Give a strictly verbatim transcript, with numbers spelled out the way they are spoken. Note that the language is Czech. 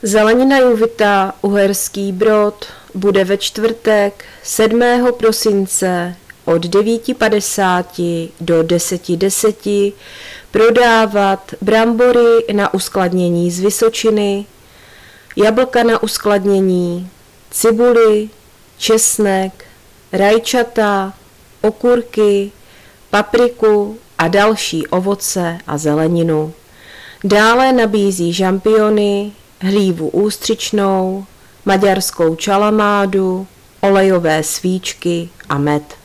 Zelenina Juvita Uherský Brod bude ve čtvrtek sedmého prosince od devět padesát do deset deset prodávat brambory na uskladnění z Vysočiny, jablka na uskladnění, cibuli, česnek, rajčata, okurky, papriku a další ovoce a zeleninu. Dále nabízí žampiony, hlívu ústřičnou, maďarskou čalamádu, olejové svíčky a med.